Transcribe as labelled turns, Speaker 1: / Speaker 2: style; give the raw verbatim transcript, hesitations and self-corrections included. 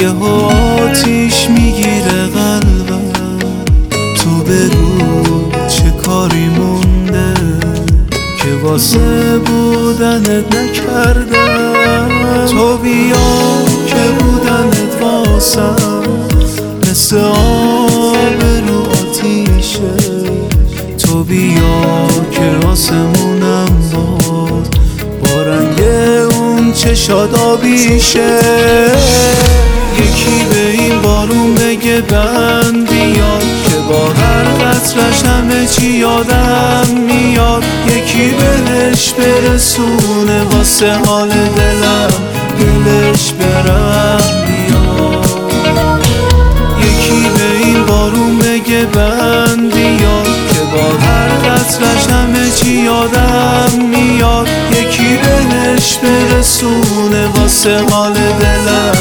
Speaker 1: یهو آتیش میگیره قلبم، تو بگو چه کاری مونده که واسه بودنت نکردم. تو بیا که بودنت واسم مثل آب رو آتیشه، تو بیا که آسمونم باز با رنگ اون چشات آبیشه. یکی به این بارون بگه بند بیاد که با هر قطرش همه چی یادم میاد. یکی بهش برسونه واسه حال دلم دلش برم بیاد. یکی به این بارون بگه بند بیاد که با هر قطرش همه چی یادم میاد. یکی بهش برسونه واسه حال دلم